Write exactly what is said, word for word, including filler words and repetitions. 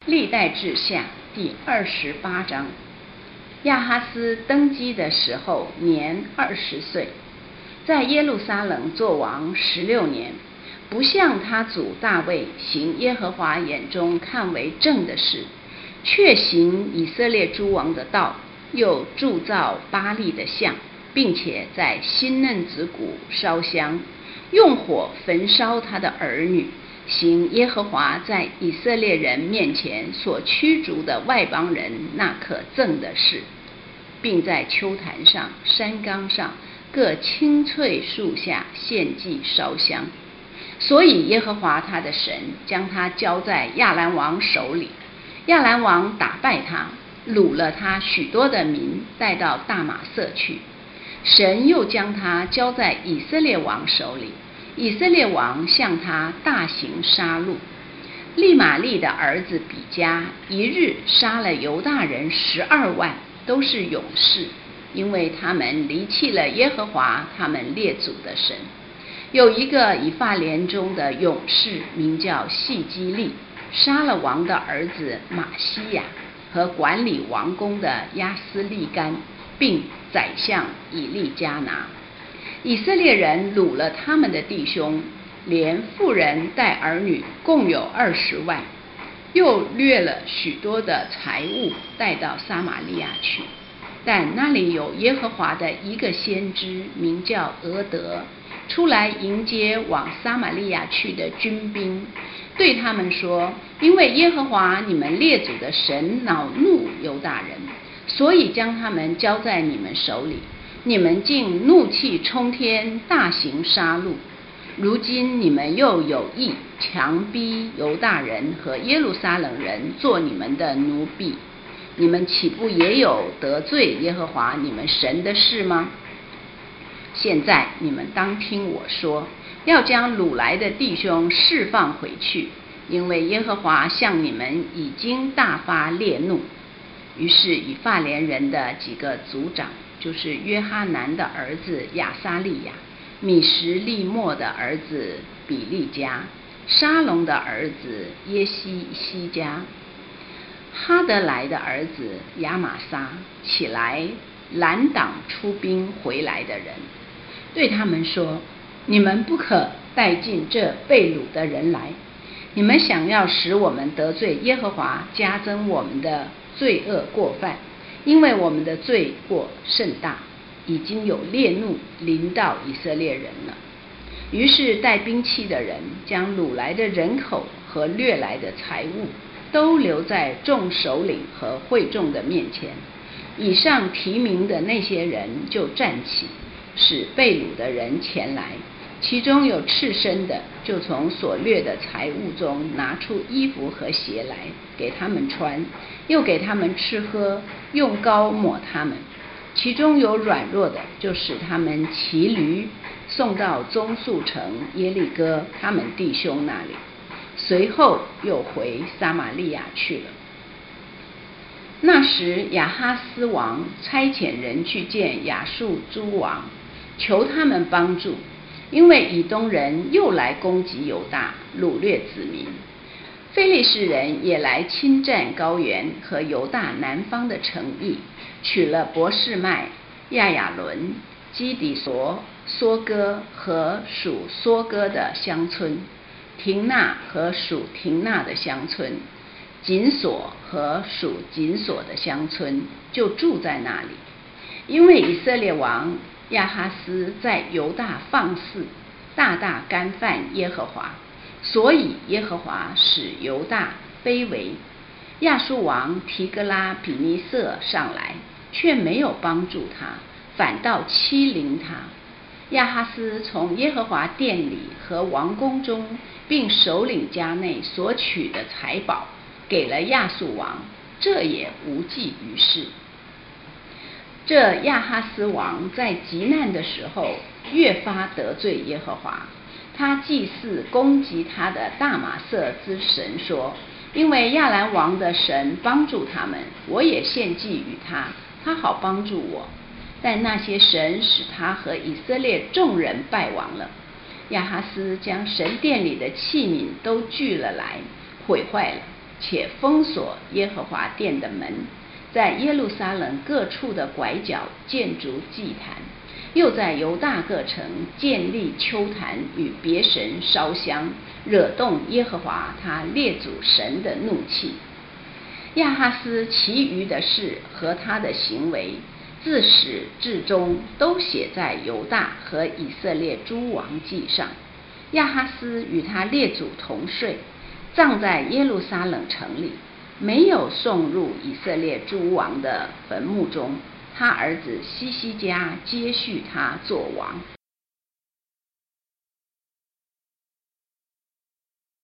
历代志下第二十八章。亚哈斯登基的时候年二十岁，在耶路撒冷作王十六年，不像他祖大卫行耶和华眼中看为正的事，却行以色列诸王的道，又铸造巴力的像，并且在新嫩子谷烧香，用火焚烧他的儿女，行耶和华在以色列人面前所驱逐的外邦人那可憎的事，并在丘坛上、山冈上各青翠树下献祭烧香。所以耶和华他的神将他交在亚兰王手里，亚兰王打败他，掳了他许多的民，带到大马色去。神又将他交在以色列王手里，以色列王向他大行杀戮。利玛利的儿子比加一日杀了犹大人十二万，都是勇士，因为他们离弃了耶和华他们列祖的神。有一个以法莲中的勇士名叫细基利，杀了王的儿子马西亚和管理王宫的亚斯利干，并宰相以利加拿。以色列人掳了他们的弟兄，连妇人带儿女共有二十万，又掠了许多的财物带到撒玛利亚去。但那里有耶和华的一个先知名叫俄德，出来迎接往撒玛利亚去的军兵，对他们说：因为耶和华你们列祖的神恼怒犹大人，所以将他们交在你们手里，你们竟怒气冲天，大行杀戮。如今你们又有意强逼犹大人和耶路撒冷人做你们的奴婢，你们岂不也有得罪耶和华你们神的事吗？现在你们当听我说，要将掳来的弟兄释放回去，因为耶和华向你们已经大发烈怒。于是以法莲人的几个族长，就是约哈南的儿子亚撒利亚、米什利末的儿子比利加、沙龙的儿子耶西西加、哈德莱的儿子亚玛撒起来拦挡出兵回来的人，对他们说：你们不可带进这被掳的人来，你们想要使我们得罪耶和华，加增我们的罪恶过犯，因为我们的罪过甚大，已经有烈怒临到以色列人了。于是带兵器的人将掳来的人口和掠来的财物都留在众首领和会众的面前。以上提名的那些人就站起，使被掳的人前来，其中有赤身的，就从所掠的财物中拿出衣服和鞋来给他们穿，又给他们吃喝，用膏抹他们。其中有软弱的，就使他们骑驴送到棕树城耶利哥他们弟兄那里，随后又回撒玛利亚去了。那时亚哈斯王差遣人去见亚述诸王，求他们帮助，因为以东人又来攻击犹大，掳掠子民。非利士人也来侵占高原和犹大南方的城邑，取了伯示麦、亚雅伦、基底索、梭哥和属梭哥的乡村，廷纳和属廷纳的乡村，紧索和属紧索的乡村，就住在那里。因为以色列王亚哈斯在犹大放肆，大大干犯耶和华，所以耶和华使犹大卑微。亚述王提格拉比尼色上来，却没有帮助他，反倒欺凌他。亚哈斯从耶和华殿里和王宫中，并首领家内所取的财宝，给了亚述王，这也无济于事。这亚哈斯王在极难的时候，越发得罪耶和华。他祭祀攻击他的大马色之神说：因为亚兰王的神帮助他们，我也献祭与他，他好帮助我。但那些神使他和以色列众人败亡了。亚哈斯将神殿里的器皿都聚了来，毁坏了， 且封锁耶和华殿的门，在耶路撒冷各处的拐角建筑祭坛，又在犹大各城建立丘坛，与别神烧香，惹动耶和华他列祖神的怒气。亚哈斯其余的事和他的行为，自始至终都写在犹大和以色列诸王记上。亚哈斯与他列祖同睡，葬在耶路撒冷城里，没有送入以色列诸王的坟墓中。他儿子希西家接续他作王。